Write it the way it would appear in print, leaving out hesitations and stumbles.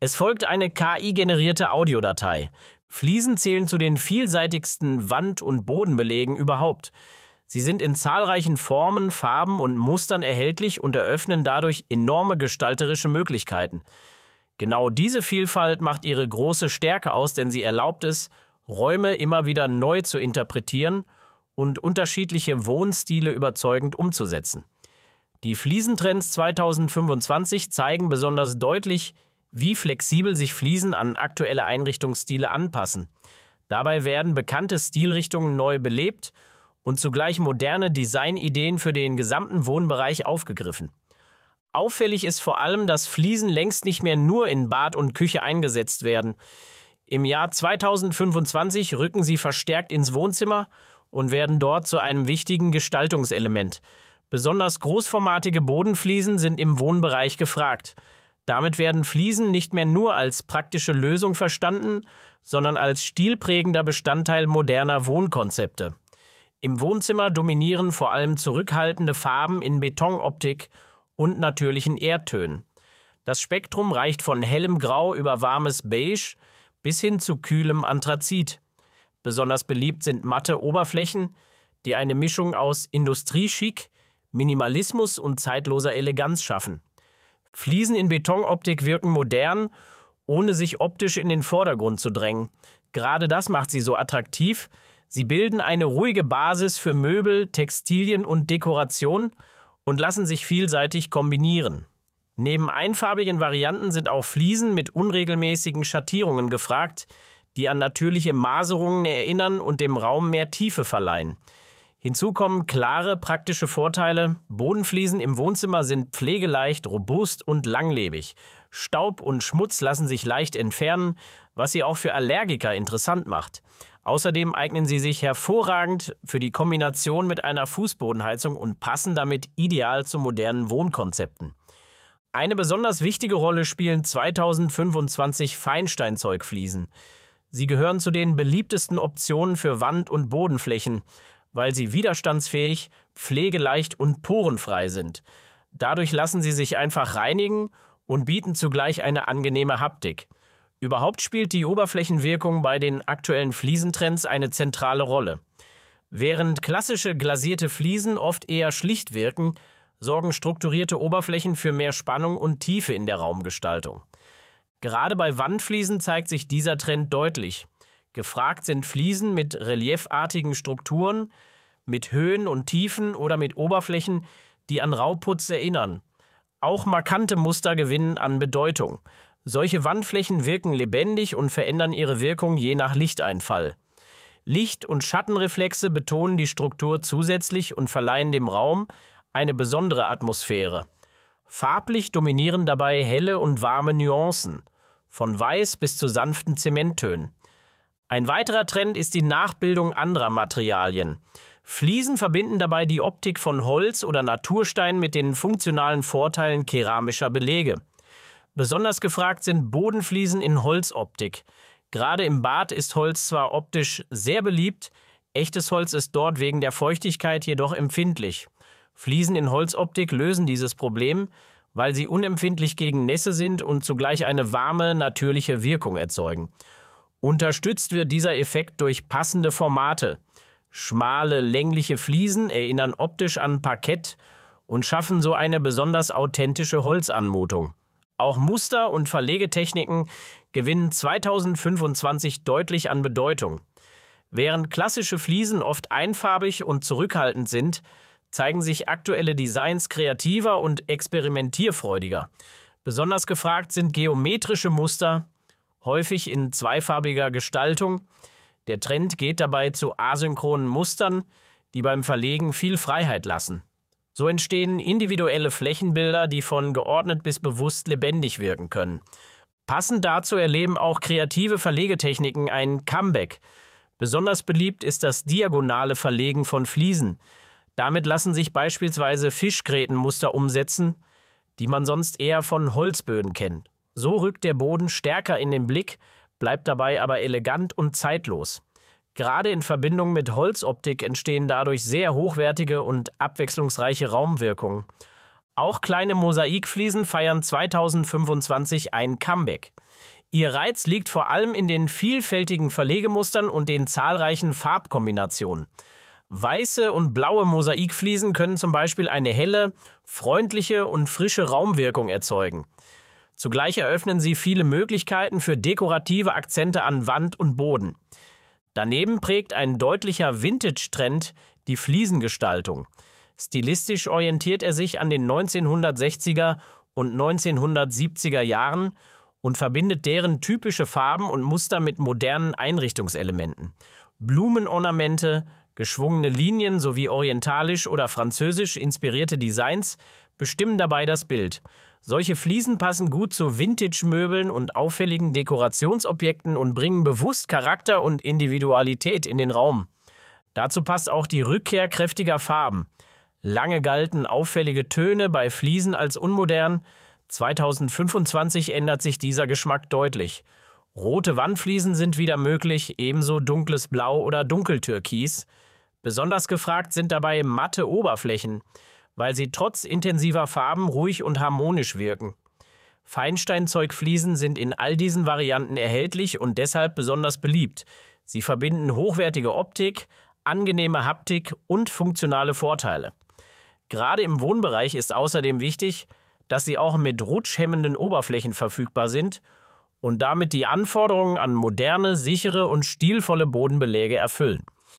Es folgt eine KI-generierte Audiodatei. Fliesen zählen zu den vielseitigsten Wand- und Bodenbelegen überhaupt. Sie sind in zahlreichen Formen, Farben und Mustern erhältlich und eröffnen dadurch enorme gestalterische Möglichkeiten. Genau diese Vielfalt macht ihre große Stärke aus, denn sie erlaubt es, Räume immer wieder neu zu interpretieren und unterschiedliche Wohnstile überzeugend umzusetzen. Die Fliesentrends 2025 zeigen besonders deutlich, wie flexibel sich Fliesen an aktuelle Einrichtungsstile anpassen. Dabei werden bekannte Stilrichtungen neu belebt und zugleich moderne Designideen für den gesamten Wohnbereich aufgegriffen. Auffällig ist vor allem, dass Fliesen längst nicht mehr nur in Bad und Küche eingesetzt werden. Im Jahr 2025 rücken sie verstärkt ins Wohnzimmer und werden dort zu einem wichtigen Gestaltungselement. Besonders großformatige Bodenfliesen sind im Wohnbereich gefragt. Damit werden Fliesen nicht mehr nur als praktische Lösung verstanden, sondern als stilprägender Bestandteil moderner Wohnkonzepte. Im Wohnzimmer dominieren vor allem zurückhaltende Farben in Betonoptik und natürlichen Erdtönen. Das Spektrum reicht von hellem Grau über warmes Beige bis hin zu kühlem Anthrazit. Besonders beliebt sind matte Oberflächen, die eine Mischung aus Industriechic, Minimalismus und zeitloser Eleganz schaffen. Fliesen in Betonoptik wirken modern, ohne sich optisch in den Vordergrund zu drängen. Gerade das macht sie so attraktiv. Sie bilden eine ruhige Basis für Möbel, Textilien und Dekoration und lassen sich vielseitig kombinieren. Neben einfarbigen Varianten sind auch Fliesen mit unregelmäßigen Schattierungen gefragt, die an natürliche Maserungen erinnern und dem Raum mehr Tiefe verleihen. Hinzu kommen klare, praktische Vorteile. Bodenfliesen im Wohnzimmer sind pflegeleicht, robust und langlebig. Staub und Schmutz lassen sich leicht entfernen, was sie auch für Allergiker interessant macht. Außerdem eignen sie sich hervorragend für die Kombination mit einer Fußbodenheizung und passen damit ideal zu modernen Wohnkonzepten. Eine besonders wichtige Rolle spielen 2025 Feinsteinzeugfliesen. Sie gehören zu den beliebtesten Optionen für Wand- und Bodenflächen, weil sie widerstandsfähig, pflegeleicht und porenfrei sind. Dadurch lassen sie sich einfach reinigen und bieten zugleich eine angenehme Haptik. Überhaupt spielt die Oberflächenwirkung bei den aktuellen Fliesentrends eine zentrale Rolle. Während klassische glasierte Fliesen oft eher schlicht wirken, sorgen strukturierte Oberflächen für mehr Spannung und Tiefe in der Raumgestaltung. Gerade bei Wandfliesen zeigt sich dieser Trend deutlich. Gefragt sind Fliesen mit reliefartigen Strukturen, mit Höhen und Tiefen oder mit Oberflächen, die an Rauputz erinnern. Auch markante Muster gewinnen an Bedeutung. Solche Wandflächen wirken lebendig und verändern ihre Wirkung je nach Lichteinfall. Licht- und Schattenreflexe betonen die Struktur zusätzlich und verleihen dem Raum eine besondere Atmosphäre. Farblich dominieren dabei helle und warme Nuancen, von weiß bis zu sanften Zementtönen. Ein weiterer Trend ist die Nachbildung anderer Materialien. Fliesen verbinden dabei die Optik von Holz oder Naturstein mit den funktionalen Vorteilen keramischer Belege. Besonders gefragt sind Bodenfliesen in Holzoptik. Gerade im Bad ist Holz zwar optisch sehr beliebt, echtes Holz ist dort wegen der Feuchtigkeit jedoch empfindlich. Fliesen in Holzoptik lösen dieses Problem, weil sie unempfindlich gegen Nässe sind und zugleich eine warme, natürliche Wirkung erzeugen. Unterstützt wird dieser Effekt durch passende Formate. Schmale, längliche Fliesen erinnern optisch an Parkett und schaffen so eine besonders authentische Holzanmutung. Auch Muster und Verlegetechniken gewinnen 2025 deutlich an Bedeutung. Während klassische Fliesen oft einfarbig und zurückhaltend sind, zeigen sich aktuelle Designs kreativer und experimentierfreudiger. Besonders gefragt sind geometrische Muster, häufig in zweifarbiger Gestaltung. Der Trend geht dabei zu asynchronen Mustern, die beim Verlegen viel Freiheit lassen. So entstehen individuelle Flächenbilder, die von geordnet bis bewusst lebendig wirken können. Passend dazu erleben auch kreative Verlegetechniken ein Comeback. Besonders beliebt ist das diagonale Verlegen von Fliesen. Damit lassen sich beispielsweise Fischgrätenmuster umsetzen, die man sonst eher von Holzböden kennt. So rückt der Boden stärker in den Blick, bleibt dabei aber elegant und zeitlos. Gerade in Verbindung mit Holzoptik entstehen dadurch sehr hochwertige und abwechslungsreiche Raumwirkungen. Auch kleine Mosaikfliesen feiern 2025 ein Comeback. Ihr Reiz liegt vor allem in den vielfältigen Verlegemustern und den zahlreichen Farbkombinationen. Weiße und blaue Mosaikfliesen können zum Beispiel eine helle, freundliche und frische Raumwirkung erzeugen. Zugleich eröffnen sie viele Möglichkeiten für dekorative Akzente an Wand und Boden. Daneben prägt ein deutlicher Vintage-Trend die Fliesengestaltung. Stilistisch orientiert er sich an den 1960er und 1970er Jahren und verbindet deren typische Farben und Muster mit modernen Einrichtungselementen. Blumenornamente, geschwungene Linien sowie orientalisch oder französisch inspirierte Designs bestimmen dabei das Bild. Solche Fliesen passen gut zu Vintage-Möbeln und auffälligen Dekorationsobjekten und bringen bewusst Charakter und Individualität in den Raum. Dazu passt auch die Rückkehr kräftiger Farben. Lange galten auffällige Töne bei Fliesen als unmodern. 2025 ändert sich dieser Geschmack deutlich. Rote Wandfliesen sind wieder möglich, ebenso dunkles Blau oder Dunkeltürkis. Besonders gefragt sind dabei matte Oberflächen, weil sie trotz intensiver Farben ruhig und harmonisch wirken. Feinsteinzeugfliesen sind in all diesen Varianten erhältlich und deshalb besonders beliebt. Sie verbinden hochwertige Optik, angenehme Haptik und funktionale Vorteile. Gerade im Wohnbereich ist außerdem wichtig, dass sie auch mit rutschhemmenden Oberflächen verfügbar sind und damit die Anforderungen an moderne, sichere und stilvolle Bodenbeläge erfüllen.